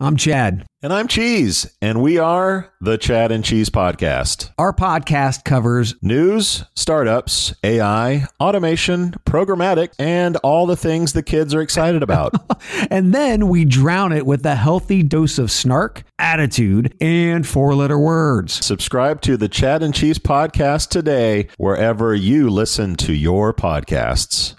I'm Chad. And I'm Cheese, and we are the Chad and Cheese Podcast. Our podcast covers news, startups, AI, automation, programmatic, and all the things the kids are excited about. And then we drown it with a healthy dose of snark, attitude, and four-letter words. Subscribe to the Chad and Cheese Podcast today, wherever you listen to your podcasts.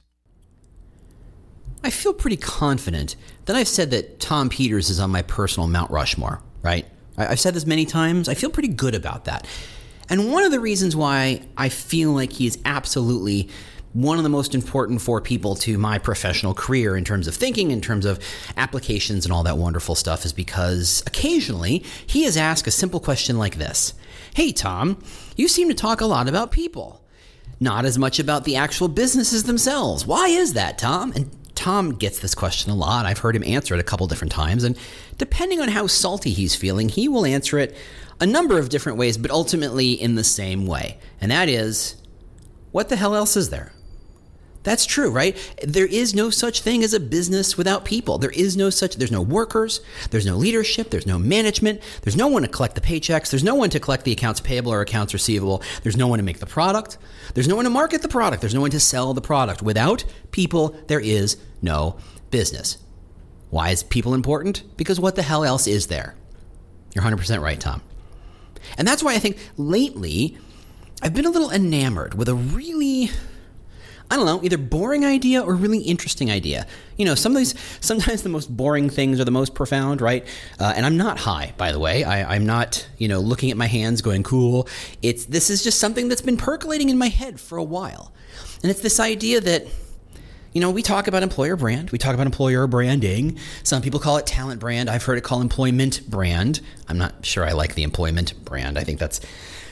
I feel pretty confident that I've said that Tom Peters is on my personal Mount Rushmore, right? I've said this many times. I feel pretty good about that. And one of the reasons why I feel like he is absolutely one of the most important four people to my professional career in terms of thinking, in terms of applications and all that wonderful stuff is because occasionally he is asked a simple question like this. Hey, Tom, you seem to talk a lot about people, not as much about the actual businesses themselves. Why is that, Tom? And Tom gets this question a lot. I've heard him answer it a couple different times, and depending on how salty he's feeling, he will answer it a number of different ways, but ultimately in the same way. And that is, what the hell else is there? That's true, right? There is no such thing as a business without people. There's no workers, there's no leadership, there's no management, there's no one to collect the paychecks, there's no one to collect the accounts payable or accounts receivable, there's no one to make the product, there's no one to market the product, there's no one to sell the product. Without people, there is no business. Why is people important? Because what the hell else is there? You're 100% right, Tom. And that's why I think lately I've been a little enamored with a really, I don't know, either boring idea or really interesting idea. You know, sometimes the most boring things are the most profound, right? And I'm not high, by the way. I'm not, looking at my hands going, cool. This is just something that's been percolating in my head for a while. And it's this idea that, we talk about employer brand. We talk about employer branding. Some people call it talent brand. I've heard it called employment brand. I'm not sure I like the employment brand. I think that's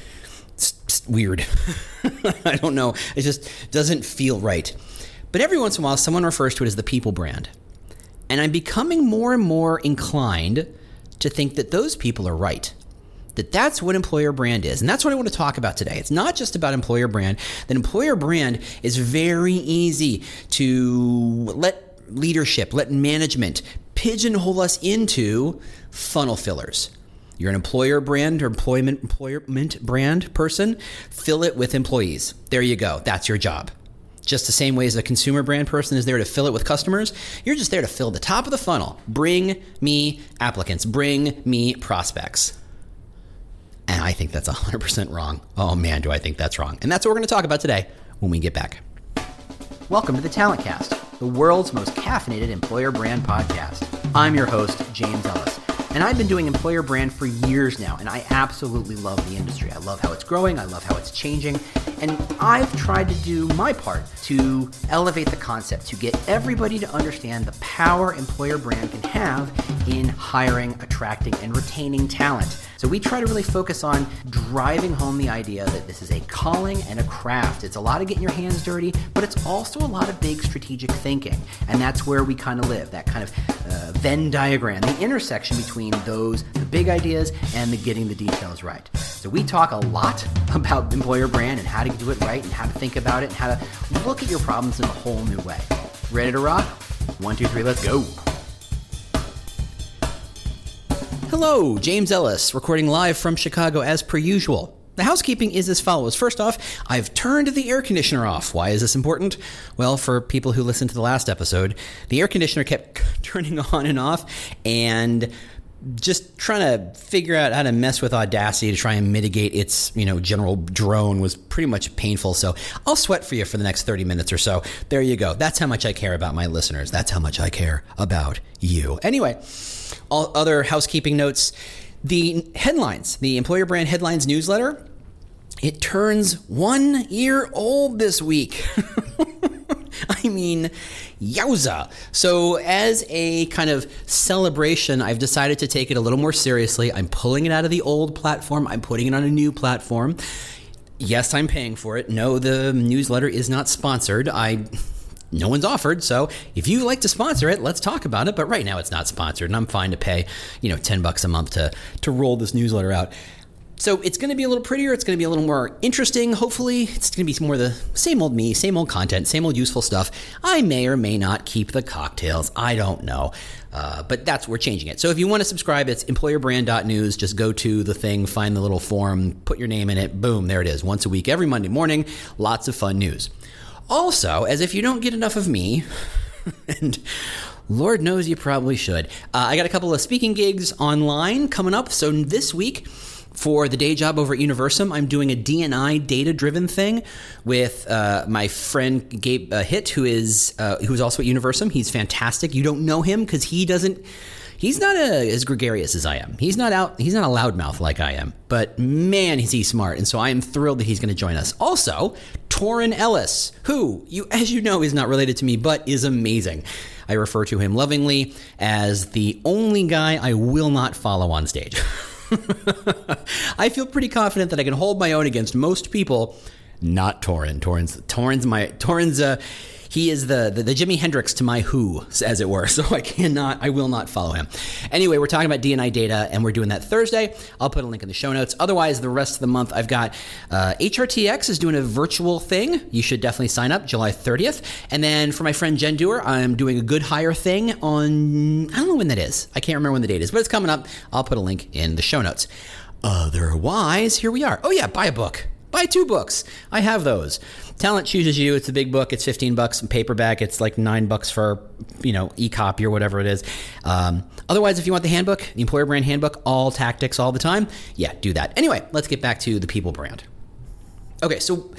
weird. I don't know. It just doesn't feel right. But every once in a while, someone refers to it as the people brand. And I'm becoming more and more inclined to think that those people are right. That's what employer brand is. And that's what I want to talk about today. It's not just about employer brand. That employer brand is very easy to let leadership, let management pigeonhole us into funnel fillers. You're an employer brand or employment brand person, fill it with employees. There you go. That's your job. Just the same way as a consumer brand person is there to fill it with customers, you're just there to fill the top of the funnel. Bring me applicants. Bring me prospects. And I think that's 100% wrong. Oh man, do I think that's wrong. And that's what we're going to talk about today when we get back. Welcome to the Talent Cast, the world's most caffeinated employer brand podcast. I'm your host, James Ellis. And I've been doing employer brand for years now, and I absolutely love the industry. I love how it's growing. I love how it's changing. And I've tried to do my part to elevate the concept, to get everybody to understand the power employer brand can have in hiring, attracting, and retaining talent. So we try to really focus on driving home the idea that this is a calling and a craft. It's a lot of getting your hands dirty, but it's also a lot of big strategic thinking. And that's where we kind of live, that kind of Venn diagram, the intersection between those, the big ideas, and the getting the details right. So we talk a lot about employer brand and how to do it right and how to think about it and how to look at your problems in a whole new way. Ready to rock? 1, 2, 3, let's go. Hello, James Ellis, recording live from Chicago as per usual. The housekeeping is as follows. First off, I've turned the air conditioner off. Why is this important? Well, for people who listened to the last episode, the air conditioner kept turning on and off, and just trying to figure out how to mess with Audacity to try and mitigate its, general drone was pretty much painful. So I'll sweat for you for the next 30 minutes or so. There you go. That's how much I care about my listeners. That's how much I care about you. Anyway, all other housekeeping notes. The headlines, the Employer Brand Headlines newsletter, it turns 1 year old this week. I mean, yowza. So as a kind of celebration, I've decided to take it a little more seriously. I'm pulling it out of the old platform. I'm putting it on a new platform. Yes, I'm paying for it. No, the newsletter is not sponsored. No one's offered, so if you like to sponsor it, let's talk about it. But right now it's not sponsored, and I'm fine to pay, $10 a month to roll this newsletter out. So it's going to be a little prettier. It's going to be a little more interesting. Hopefully, it's going to be more the same old me, same old content, same old useful stuff. I may or may not keep the cocktails. I don't know. But we're changing it. So if you want to subscribe, it's employerbrand.news. Just go to the thing, find the little form, put your name in it. Boom, there it is. Once a week, every Monday morning, lots of fun news. Also, as if you don't get enough of me, and Lord knows you probably should, I got a couple of speaking gigs online coming up. So this week, for the day job over at Universum, I'm doing a D&I data-driven thing with my friend Gabe Hitt, who's also at Universum. He's fantastic. You don't know him because he's not as gregarious as I am. He's not a loudmouth like I am. But man, is he smart. And so I am thrilled that he's going to join us. Also, Torrin Ellis, who, as you know, is not related to me, but is amazing. I refer to him lovingly as the only guy I will not follow on stage. I feel pretty confident that I can hold my own against most people. Not Torrin. Torrin's he is the Jimi Hendrix to my Who, as it were. So I will not follow him. Anyway, we're talking about D&I data, and we're doing that Thursday. I'll put a link in the show notes. Otherwise, the rest of the month, I've got HRTX is doing a virtual thing. You should definitely sign up, July 30th. And then for my friend Jen Dewar, I'm doing a Good Hire thing on, I don't know when that is. I can't remember when the date is, but it's coming up. I'll put a link in the show notes. Otherwise, here we are. Oh yeah, buy a book. Buy 2 books. I have those. Talent Chooses You. It's a big book. It's $15 in paperback. It's like $9 for, e-copy or whatever it is. Otherwise, if you want the handbook, the Employer Brand Handbook, all tactics all the time, yeah, do that. Anyway, let's get back to the people brand. Okay, so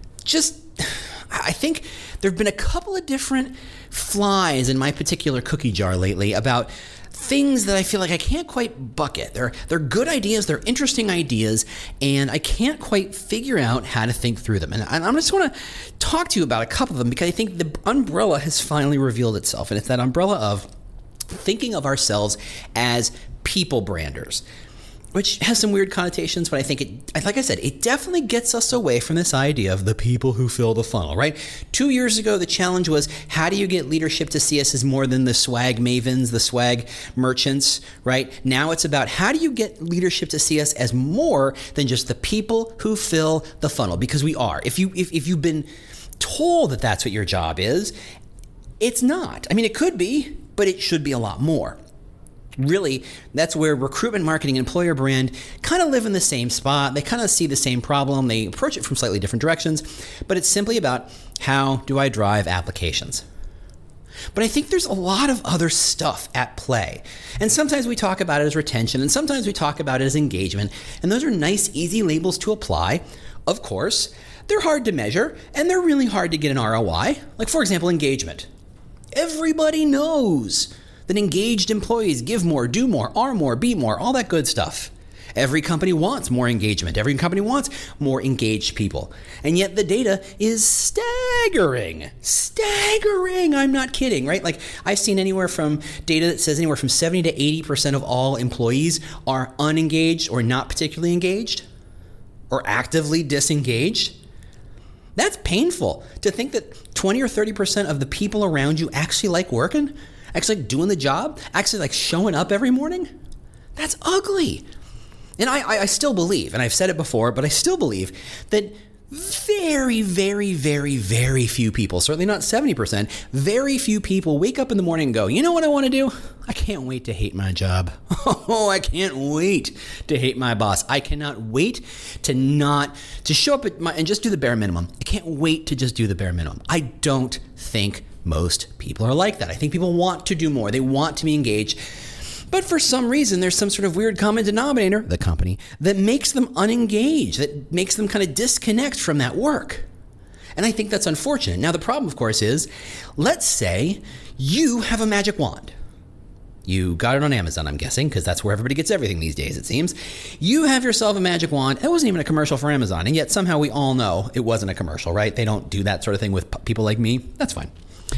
I think there have been a couple of different flies in my particular cookie jar lately about things that I feel like I can't quite bucket. They're good ideas, they're interesting ideas, and I can't quite figure out how to think through them. And I just want to talk to you about a couple of them because I think the umbrella has finally revealed itself, and it's that umbrella of thinking of ourselves as people branders, which has some weird connotations, but I think like I said, it definitely gets us away from this idea of the people who fill the funnel, right? 2 years ago, the challenge was, how do you get leadership to see us as more than the swag mavens, the swag merchants, right? Now it's about, how do you get leadership to see us as more than just the people who fill the funnel? Because we are. If you've been told that that's what your job is, it's not. I mean, it could be, but it should be a lot more. Really, that's where recruitment, marketing, and employer brand kind of live in the same spot. They kind of see the same problem. They approach it from slightly different directions, but it's simply about, how do I drive applications? But I think there's a lot of other stuff at play. And sometimes we talk about it as retention, and sometimes we talk about it as engagement. And those are nice, easy labels to apply. Of course, they're hard to measure, and they're really hard to get an ROI. Like, for example, engagement. Everybody knows that engaged employees give more, do more, are more, be more, all that good stuff. Every company wants more engagement. Every company wants more engaged people. And yet the data is staggering. Staggering. I'm not kidding, right? Like, I've seen anywhere from data that says anywhere from 70 to 80% of all employees are unengaged or not particularly engaged or actively disengaged. That's painful to think that 20 or 30% of the people around you actually like working, actually like doing the job, actually like showing up every morning. That's ugly. And I still believe, and I've said it before, but I still believe that very, very, very, very few people, certainly not 70%, very few people wake up in the morning and go, you know what I want to do? I can't wait to hate my job. Oh, I can't wait to hate my boss. I cannot wait to show up and just do the bare minimum. I can't wait to just do the bare minimum. I don't think most people are like that. I think people want to do more. They want to be engaged. But for some reason, there's some sort of weird common denominator, the company, that makes them unengaged, that makes them kind of disconnect from that work. And I think that's unfortunate. Now, the problem, of course, is, let's say you have a magic wand. You got it on Amazon, I'm guessing, because that's where everybody gets everything these days, it seems. You have yourself a magic wand. It wasn't even a commercial for Amazon, and yet somehow we all know it wasn't a commercial, right? They don't do that sort of thing with people like me. That's fine.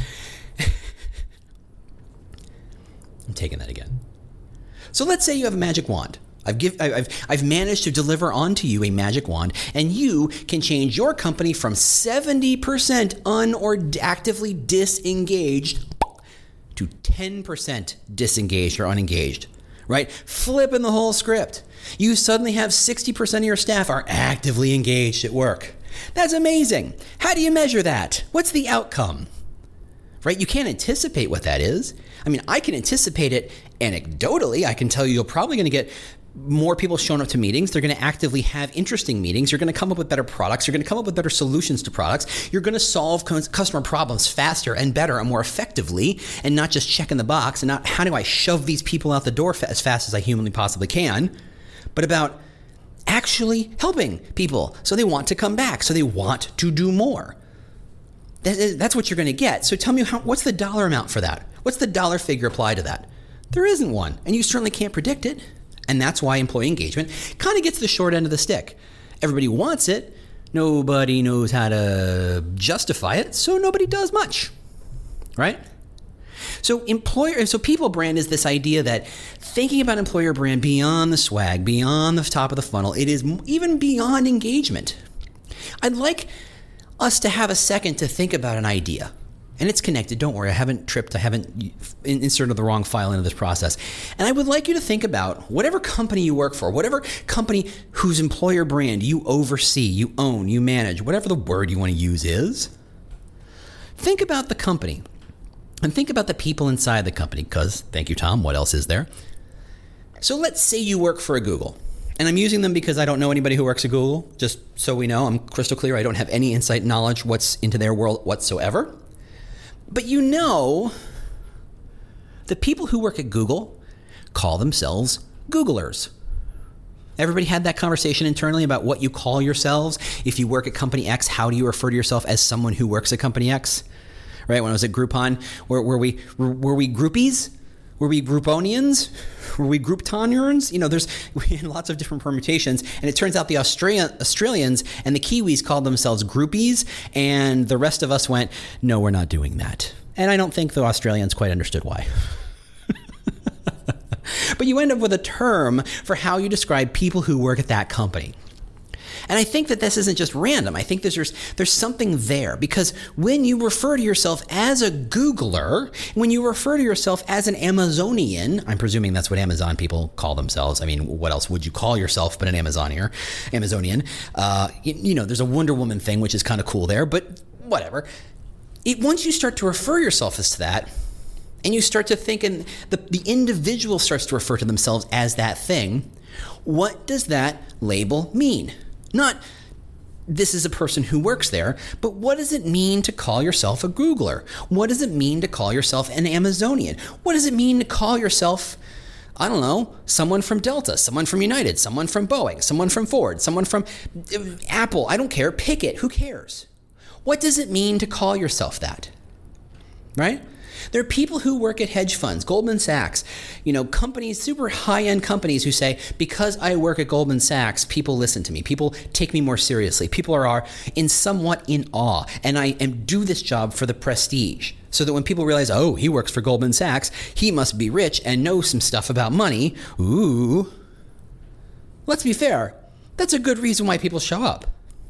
I'm taking that again. So let's say you have a magic wand. I've managed to deliver onto you a magic wand, and you can change your company from 70% or actively disengaged to 10% disengaged or unengaged. right? Flipping the whole script. You suddenly have 60% of your staff are actively engaged at work. That's amazing. How do you measure that? What's the outcome? Right? You can't anticipate what that is. I mean, I can anticipate it anecdotally. I can tell you you're probably going to get more people showing up to meetings. They're going to actively have interesting meetings. You're going to come up with better products. You're going to come up with better solutions to products. You're going to solve customer problems faster and better and more effectively, and not just checking the box and not how do I shove these people out the door as fast as I humanly possibly can, but about actually helping people so they want to come back, so they want to do more. That's what you're going to get. So tell me, what's the dollar amount for that? What's the dollar figure applied to that? There isn't one, and you certainly can't predict it. And that's why employee engagement kind of gets the short end of the stick. Everybody wants it. Nobody knows how to justify it, so nobody does much, right? So people brand is this idea that thinking about employer brand beyond the swag, beyond the top of the funnel, it is even beyond engagement. I'd like us to have a second to think about an idea. And it's connected. Don't worry, I haven't tripped. I haven't inserted the wrong file into this process. And I would like you to think about whatever company you work for, whatever company whose employer brand you oversee, you own, you manage, whatever the word you want to use is. Think about the company and think about the people inside the company because, thank you, Tom, what else is there? So let's say you work for a Google. And I'm using them because I don't know anybody who works at Google. Just so we know, I'm crystal clear. I don't have any insight knowledge what's into their world whatsoever. But you know, the people who work at Google call themselves Googlers. Everybody had that conversation internally about what you call yourselves. If you work at company X, how do you refer to yourself as someone who works at company X? Right? When I was at Groupon, were we groupies? Were we Grouponians? Were we Grouptonians? You know, we had lots of different permutations, and it turns out the Australians and the Kiwis called themselves groupies, and the rest of us went, no, we're not doing that. And I don't think the Australians quite understood why. But you end up with a term for how you describe people who work at that company. And I think that this isn't just random. I think there's something there because when you refer to yourself as a Googler, when you refer to yourself as an Amazonian, I'm presuming that's what Amazon people call themselves. I mean, what else would you call yourself but an Amazonian? There's a Wonder Woman thing, which is kind of cool there, but whatever. Once you start to refer yourself as to that, and you start to think, and the individual starts to refer to themselves as that thing, what does that label mean? Not this is a person who works there, but what does it mean to call yourself a Googler? What does it mean to call yourself an Amazonian? What does it mean to call yourself, I don't know, someone from Delta, someone from United, someone from Boeing, someone from Ford, someone from Apple? I don't care. Pick it. Who cares? What does it mean to call yourself that? Right? There are people who work at hedge funds, Goldman Sachs, companies, super high-end companies who say, because I work at Goldman Sachs, people listen to me. People take me more seriously. People are somewhat in awe. And I do this job for the prestige. So that when people realize, oh, he works for Goldman Sachs, he must be rich and know some stuff about money. Ooh. Let's be fair. That's a good reason why people show up.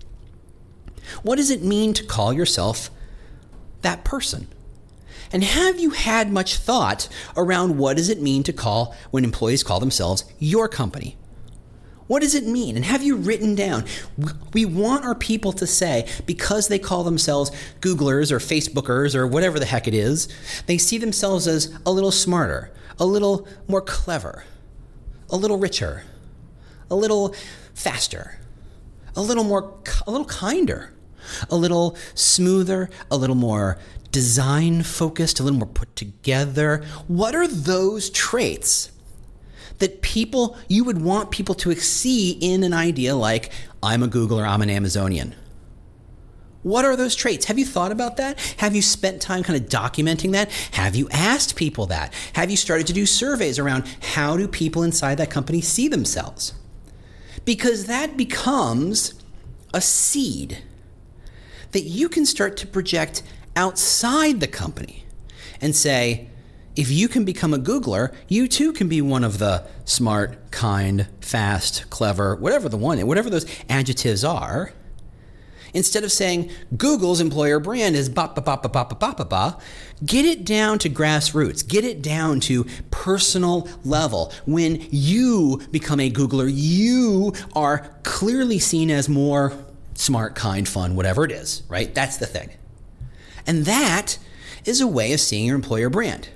What does it mean to call yourself that person? And have you had much thought around what does it mean when employees call themselves your company? What does it mean? And have you written down? We want our people to say, because they call themselves Googlers or Facebookers or whatever the heck it is, they see themselves as a little smarter, a little more clever, a little richer, a little faster, a little kinder, a little smoother, a little more design focused, a little more put together. What are those traits that you would want people to see in an idea like, I'm a Googler, I'm an Amazonian? What are those traits? Have you thought about that? Have you spent time kind of documenting that? Have you asked people that? Have you started to do surveys around how do people inside that company see themselves? Because that becomes a seed that you can start to project outside the company and say, if you can become a Googler, you too can be one of the smart, kind, fast, clever, whatever those adjectives are. Instead of saying Google's employer brand is ba ba ba ba ba ba ba ba ba, get it down to grassroots. Get it down to personal level. When you become a Googler, you are clearly seen as more smart, kind, fun, whatever it is, right? That's the thing. And that is a way of seeing your employer brand.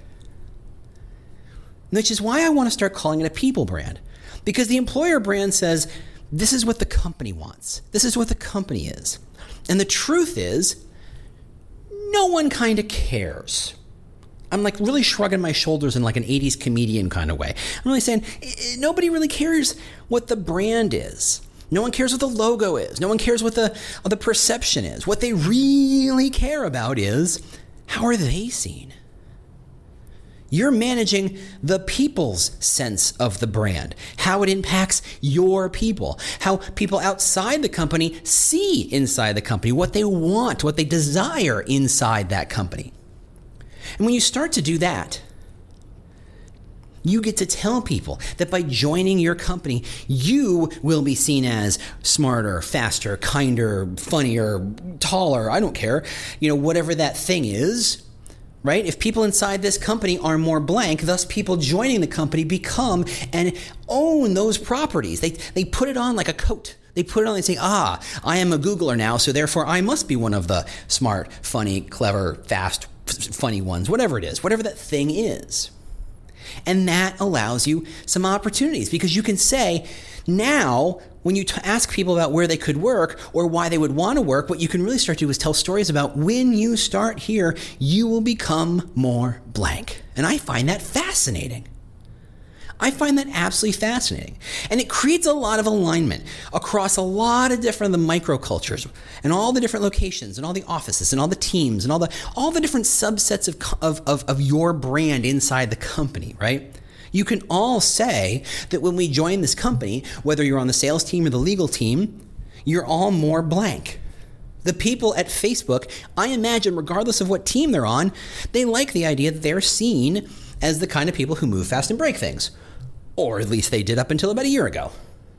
Which is why I want to start calling it a people brand. Because the employer brand says, this is what the company wants. This is what the company is. And the truth is, no one kind of cares. I'm like really shrugging my shoulders in like an 80s comedian kind of way. I'm really saying nobody really cares what the brand is. No one cares what the logo is. No one cares what the perception is. What they really care about is, how are they seen? You're managing the people's sense of the brand, how it impacts your people, how people outside the company see inside the company, what they want, what they desire inside that company. And when you start to do that, you get to tell people that by joining your company, you will be seen as smarter, faster, kinder, funnier, taller, I don't care, whatever that thing is. Right? If people inside this company are more blank, thus people joining the company become and own those properties. They put it on like a coat. They put it on, they say, I am a Googler now, so therefore I must be one of the smart, funny, clever, fast, funny ones, whatever it is, whatever that thing is. And that allows you some opportunities because you can say, now, when you ask people about where they could work or why they would want to work, what you can really start to do is tell stories about when you start here, you will become more blank. And I find that fascinating. I find that absolutely fascinating. And it creates a lot of alignment across a lot of different the microcultures and all the different locations and all the offices and all the teams and all the different subsets of your brand inside the company, right? You can all say that when we join this company, whether you're on the sales team or the legal team, you're all more blank. The people at Facebook, I imagine, regardless of what team they're on, they like the idea that they're seen as the kind of people who move fast and break things. Or at least they did up until about a year ago.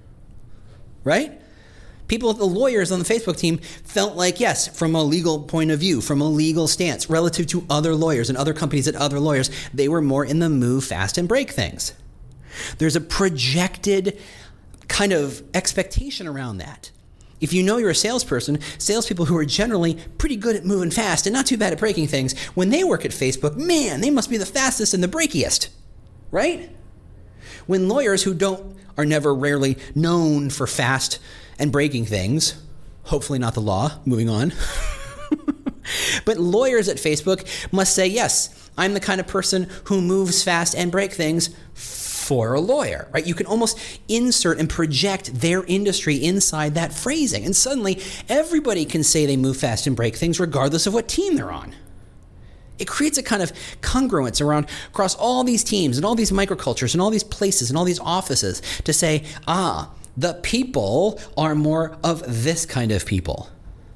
Right? People, the lawyers on the Facebook team felt like, yes, from a legal point of view, from a legal stance, relative to other lawyers and other companies and other lawyers, they were more in the move fast and break things. There's a projected kind of expectation around that. If you know you're a salesperson, salespeople who are generally pretty good at moving fast and not too bad at breaking things, when they work at Facebook, man, they must be the fastest and the breakiest, right? When lawyers who are never rarely known for fast and breaking things, hopefully not the law, moving on. But lawyers at Facebook must say, yes, I'm the kind of person who moves fast and break things for a lawyer, right? You can almost insert and project their industry inside that phrasing. And suddenly everybody can say they move fast and break things regardless of what team they're on. It creates a kind of congruence across all these teams and all these microcultures and all these places and all these offices to say, the people are more of this kind of people,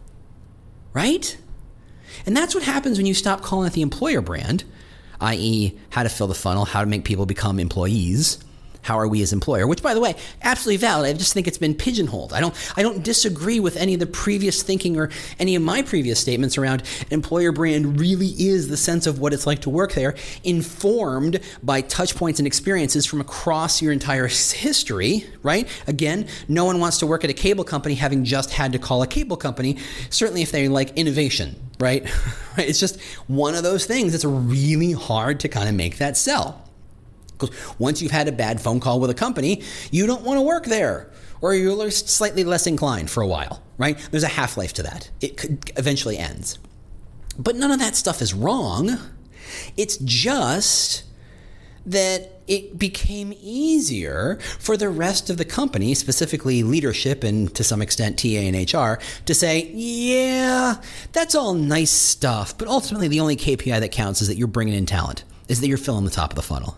right? And that's what happens when you stop calling it the employer brand, i.e. how to fill the funnel, how to make people become employees. How are we as employer? Which, by the way, absolutely valid. I just think it's been pigeonholed. I don't disagree with any of the previous thinking or any of my previous statements around employer brand really is the sense of what it's like to work there, informed by touch points and experiences from across your entire history, right? Again, no one wants to work at a cable company having just had to call a cable company, certainly if they like innovation, right? It's just one of those things that's really hard to kind of make that sell. Because once you've had a bad phone call with a company, you don't want to work there, or you're slightly less inclined for a while, right? There's a half-life to that. It eventually ends. But none of that stuff is wrong. It's just that it became easier for the rest of the company, specifically leadership and to some extent TA and HR, to say, yeah, that's all nice stuff, but ultimately the only KPI that counts is that you're bringing in talent, is that you're filling the top of the funnel.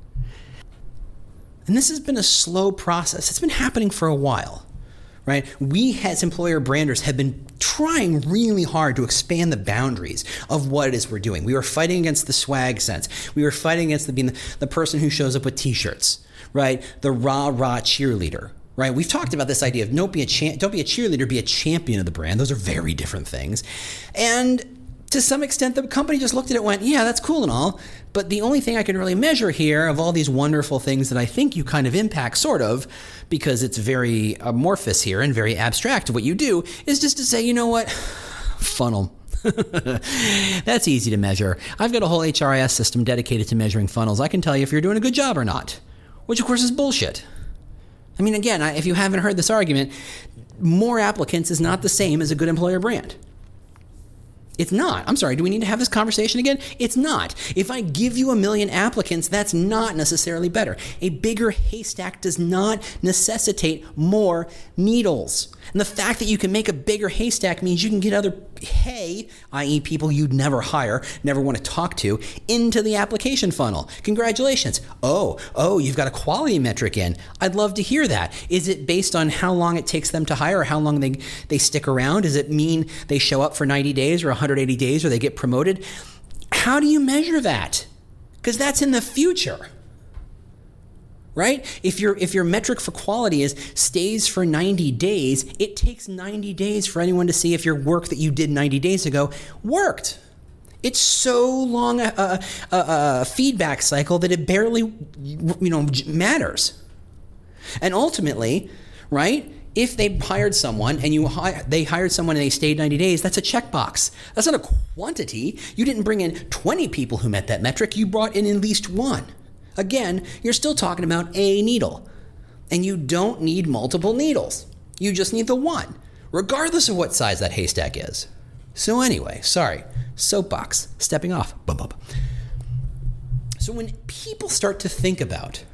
And this has been a slow process. It's been happening for a while, right? We as employer branders have been trying really hard to expand the boundaries of what it is we're doing. We were fighting against the swag sense. We were fighting against being the person who shows up with t-shirts, right? The rah-rah cheerleader, right? We've talked about this idea of don't be a cheerleader, be a champion of the brand. Those are very different things. And to some extent, the company just looked at it and went, yeah, that's cool and all, but the only thing I can really measure here of all these wonderful things that I think you kind of impact, sort of, because it's very amorphous here and very abstract of what you do, is just to say, you know what? Funnel. That's easy to measure. I've got a whole HRIS system dedicated to measuring funnels. I can tell you if you're doing a good job or not, which of course is bullshit. I mean, again, if you haven't heard this argument, more applicants is not the same as a good employer brand. It's not. I'm sorry, do we need to have this conversation again? It's not. If I give you 1 million applicants, that's not necessarily better. A bigger haystack does not necessitate more needles. And the fact that you can make a bigger haystack means you can get other hay, i.e. people you'd never hire, never want to talk to, into the application funnel. Congratulations. Oh, you've got a quality metric in. I'd love to hear that. Is it based on how long it takes them to hire or how long they stick around? Does it mean they show up for 90 days or 180 days or they get promoted? How do you measure that? Because that's in the future. Right? If your metric for quality stays for 90 days, it takes 90 days for anyone to see if your work that you did 90 days ago worked. It's so long a feedback cycle that it barely matters. And ultimately, right? If they hired someone and they hired someone and they stayed 90 days, that's a checkbox. That's not a quantity. You didn't bring in 20 people who met that metric. You brought in at least one. Again, you're still talking about a needle. And you don't need multiple needles. You just need the one, regardless of what size that haystack is. So anyway, sorry, soapbox, stepping off. Bum, bum. So when people start to think about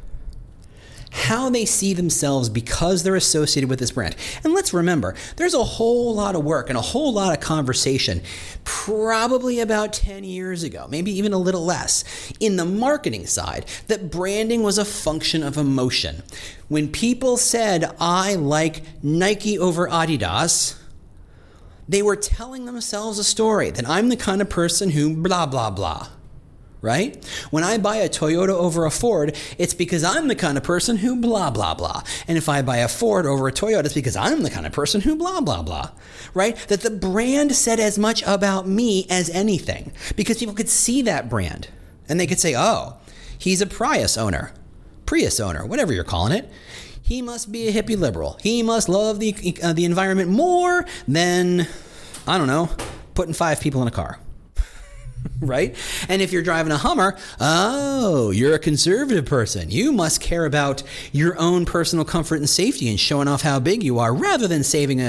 how they see themselves because they're associated with this brand. And let's remember, there's a whole lot of work and a whole lot of conversation, probably about 10 years ago, maybe even a little less, in the marketing side, that branding was a function of emotion. When people said, I like Nike over Adidas, they were telling themselves a story that I'm the kind of person who blah, blah, blah. Right? When I buy a Toyota over a Ford, it's because I'm the kind of person who blah, blah, blah. And if I buy a Ford over a Toyota, it's because I'm the kind of person who blah, blah, blah. Right? That the brand said as much about me as anything because people could see that brand and they could say, oh, he's a Prius owner, whatever you're calling it. He must be a hippie liberal. He must love the environment more than, I don't know, putting 5 people in a car. Right? And if you're driving a Hummer, oh, you're a conservative person. You must care about your own personal comfort and safety and showing off how big you are rather than saving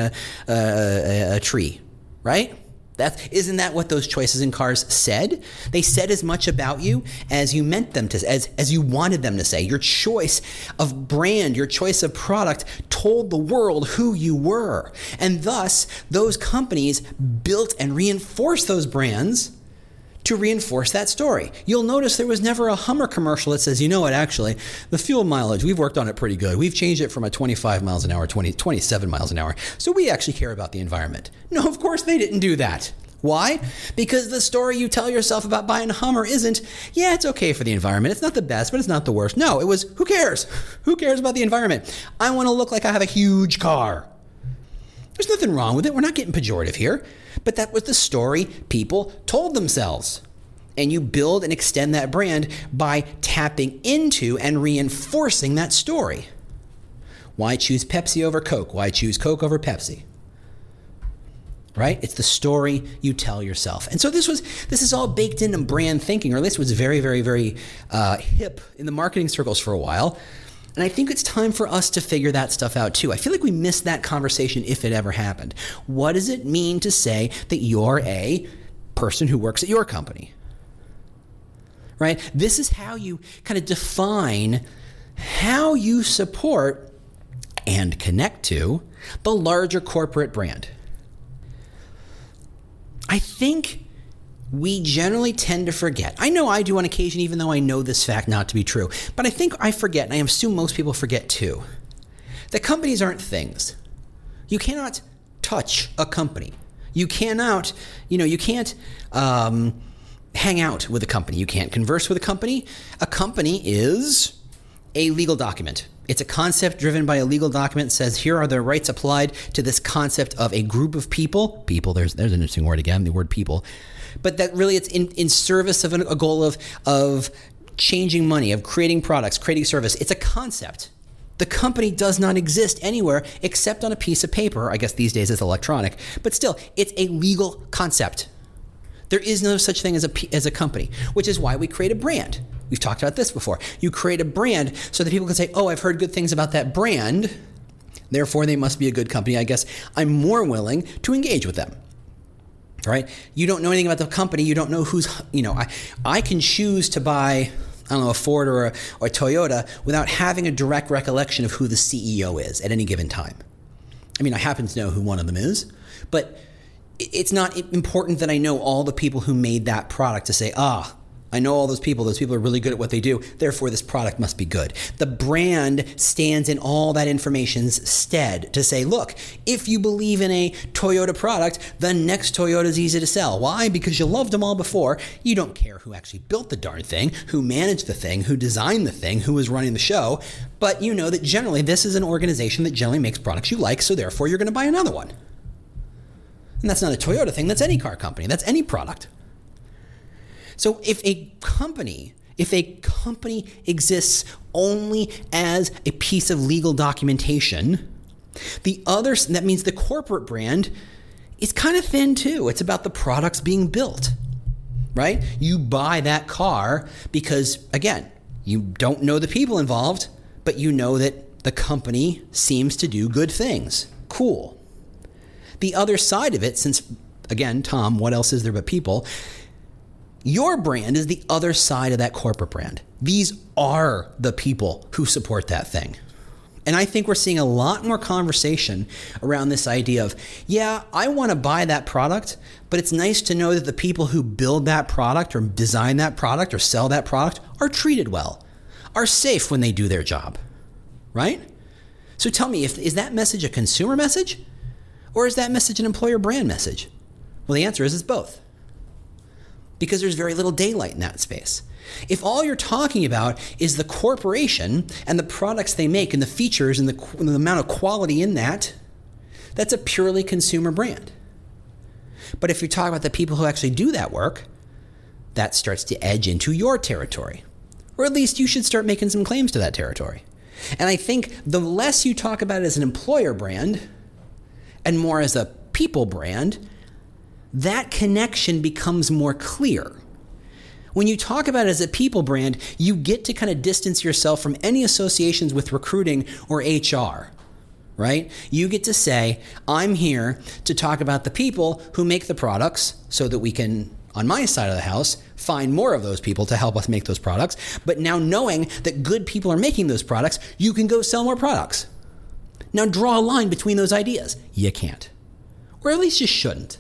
a tree. Right? Isn't that what those choices in cars said? They said as much about you as you meant them to, as you wanted them to say. Your choice of brand, your choice of product told the world who you were. And thus, those companies built and reinforced those brands to reinforce that story. You'll notice there was never a Hummer commercial that says, you know what, actually, the fuel mileage, we've worked on it pretty good. We've changed it from a 25 miles an hour, 27 miles an hour. So we actually care about the environment. No, of course they didn't do that. Why? Because the story you tell yourself about buying a Hummer isn't, yeah, it's okay for the environment. It's not the best, but it's not the worst. No, it was, who cares? Who cares about the environment? I want to look like I have a huge car. There's nothing wrong with it. We're not getting pejorative here. But that was the story people told themselves. And you build and extend that brand by tapping into and reinforcing that story. Why choose Pepsi over Coke? Why choose Coke over Pepsi? Right? It's the story you tell yourself. And so this is all baked into brand thinking, or at least was very, very, very hip in the marketing circles for a while. And I think it's time for us to figure that stuff out too. I feel like we missed that conversation if it ever happened. What does it mean to say that you're a person who works at your company? Right? This is how you kind of define how you support and connect to the larger corporate brand. I think we generally tend to forget. I know I do on occasion, even though I know this fact not to be true. But I think I forget, and I assume most people forget too, that companies aren't things. You cannot touch a company. You cannot, you can't hang out with a company. You can't converse with a company. A company is a legal document. It's a concept driven by a legal document that says here are the rights applied to this concept of a group of people. People, there's an interesting word again, the word people. But that really it's in service of a goal of changing money, of creating products, creating service. It's a concept. The company does not exist anywhere except on a piece of paper. I guess these days it's electronic. But still, it's a legal concept. There is no such thing as a company, which is why we create a brand. We've talked about this before. You create a brand so that people can say, oh, I've heard good things about that brand. Therefore, they must be a good company. I guess I'm more willing to engage with them. Right? You don't know anything about the company. You don't know who's, I can choose to buy, I don't know, a Ford or a Toyota without having a direct recollection of who the CEO is at any given time. I mean, I happen to know who one of them is, but it's not important that I know all the people who made that product to say, I know all those people are really good at what they do, therefore this product must be good. The brand stands in all that information's stead to say, look, if you believe in a Toyota product, the next Toyota is easy to sell. Why? Because you loved them all before. You don't care who actually built the darn thing, who managed the thing, who designed the thing, who was running the show, but you know that generally this is an organization that generally makes products you like, so therefore you're going to buy another one. And that's not a Toyota thing, that's any car company, that's any product. So if a company exists only as a piece of legal documentation, that means the corporate brand is kind of thin too. It's about the products being built, right? You buy that car because, again, you don't know the people involved, but you know that the company seems to do good things. Cool. The other side of it, since, again, Tom, what else is there but people? Your brand is the other side of that corporate brand. These are the people who support that thing. And I think we're seeing a lot more conversation around this idea of, yeah, I want to buy that product, but it's nice to know that the people who build that product or design that product or sell that product are treated well, are safe when they do their job, right? So tell me, is that message a consumer message or is that message an employer brand message? Well, the answer is it's both. Because there's very little daylight in that space. If all you're talking about is the corporation and the products they make and the features and the amount of quality in that, that's a purely consumer brand. But if you talk about the people who actually do that work, that starts to edge into your territory. Or at least you should start making some claims to that territory. And I think the less you talk about it as an employer brand and more as a people brand, that connection becomes more clear. When you talk about it as a people brand, you get to kind of distance yourself from any associations with recruiting or HR, right? You get to say, I'm here to talk about the people who make the products so that we can, on my side of the house, find more of those people to help us make those products. But now knowing that good people are making those products, you can go sell more products. Now draw a line between those ideas. You can't. Or at least you shouldn't.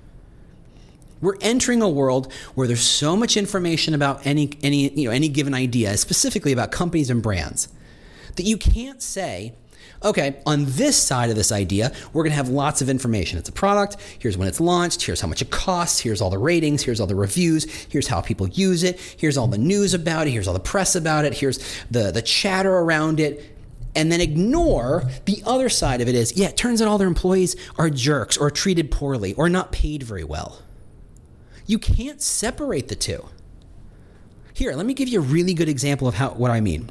We're entering a world where there's so much information about any given idea, specifically about companies and brands, that you can't say, okay, on this side of this idea, we're going to have lots of information. It's a product. Here's when it's launched. Here's how much it costs. Here's all the ratings. Here's all the reviews. Here's how people use it. Here's all the news about it. Here's all the press about it. Here's the chatter around it. And then ignore the other side of it is, yeah, it turns out all their employees are jerks or treated poorly or not paid very well. You can't separate the two. Here, let me give you a really good example of what I mean.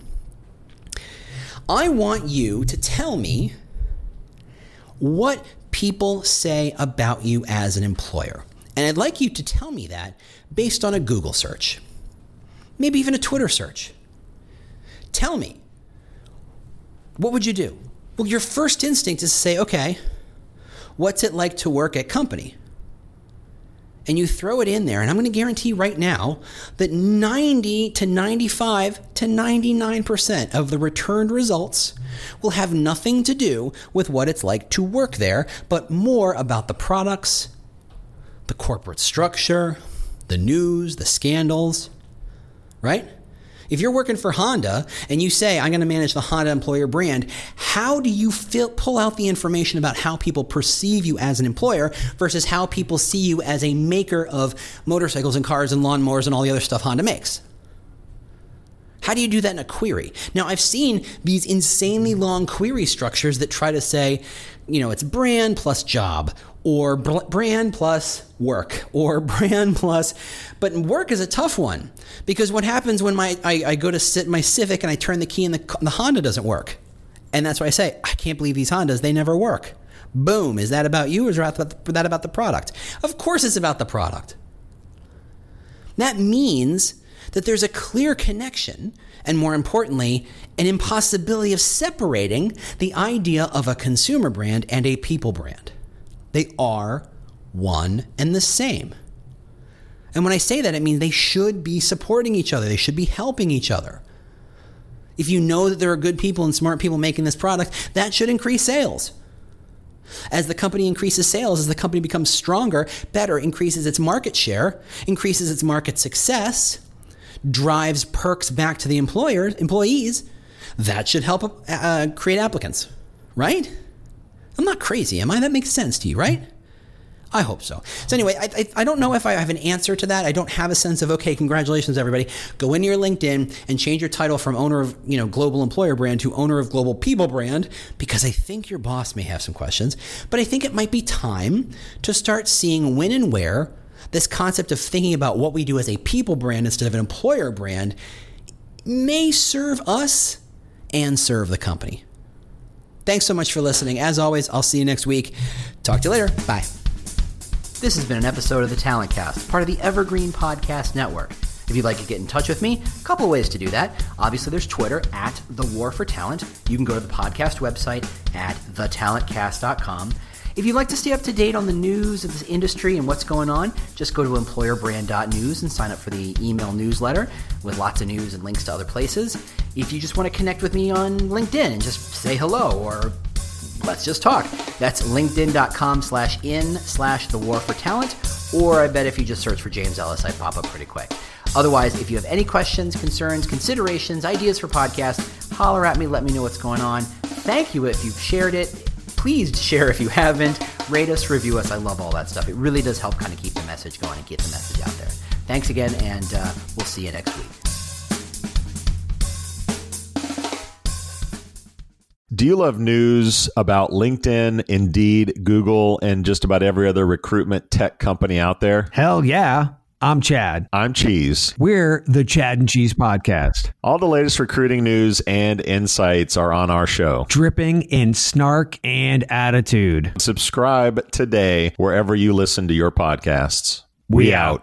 I want you to tell me what people say about you as an employer. And I'd like you to tell me that based on a Google search, maybe even a Twitter search. Tell me, what would you do? Well, your first instinct is to say, okay, what's it like to work at company? And you throw it in there, and I'm going to guarantee right now that 90 to 95 to 99% of the returned results will have nothing to do with what it's like to work there, but more about the products, the corporate structure, the news, the scandals, right? If you're working for Honda and you say, I'm going to manage the Honda employer brand, how do you pull out the information about how people perceive you as an employer versus how people see you as a maker of motorcycles and cars and lawnmowers and all the other stuff Honda makes? How do you do that in a query? Now, I've seen these insanely long query structures that try to say, it's brand plus job, or brand plus work, or brand plus, but work is a tough one, because what happens when I go to sit in my Civic and I turn the key and the Honda doesn't work? And that's why I say, I can't believe these Hondas, they never work. Boom. Is that about you, or is that about the product? Of course it's about the product. That means that there's a clear connection, and more importantly, an impossibility of separating the idea of a consumer brand and a people brand. They are one and the same. And when I say that, it means they should be supporting each other. They should be helping each other. If you know that there are good people and smart people making this product, that should increase sales. As the company increases sales, as the company becomes stronger, better, increases its market share, increases its market success, drives perks back to the employees, that should help create applicants, right? I'm not crazy, am I? That makes sense to you, right? I hope so. So anyway, I don't know if I have an answer to that. I don't have a sense of, okay, congratulations, everybody. Go into your LinkedIn and change your title from owner of global employer brand to owner of global people brand, because I think your boss may have some questions. But I think it might be time to start seeing when and where this concept of thinking about what we do as a people brand instead of an employer brand may serve us and serve the company. Thanks so much for listening. As always, I'll see you next week. Talk to you later. Bye. This has been an episode of the Talent Cast, part of the Evergreen Podcast Network. If you'd like to get in touch with me, a couple of ways to do that. Obviously, there's Twitter at The War for Talent. You can go to the podcast website at thetalentcast.com. If you'd like to stay up to date on the news of this industry and what's going on, just go to employerbrand.news and sign up for the email newsletter with lots of news and links to other places. If you just want to connect with me on LinkedIn and just say hello or let's just talk, that's linkedin.com/in/thewarfortalent, or I bet if you just search for James Ellis, I pop up pretty quick. Otherwise, if you have any questions, concerns, considerations, ideas for podcasts, holler at me, let me know what's going on. Thank you if you've shared it. Please share if you haven't. Rate us, review us. I love all that stuff. It really does help kind of keep the message going and get the message out there. Thanks again, and we'll see you next week. Do you love news about LinkedIn, Indeed, Google, and just about every other recruitment tech company out there? Hell yeah. I'm Chad. I'm Cheese. We're the Chad and Cheese Podcast. All the latest recruiting news and insights are on our show. Dripping in snark and attitude. Subscribe today wherever you listen to your podcasts. We out.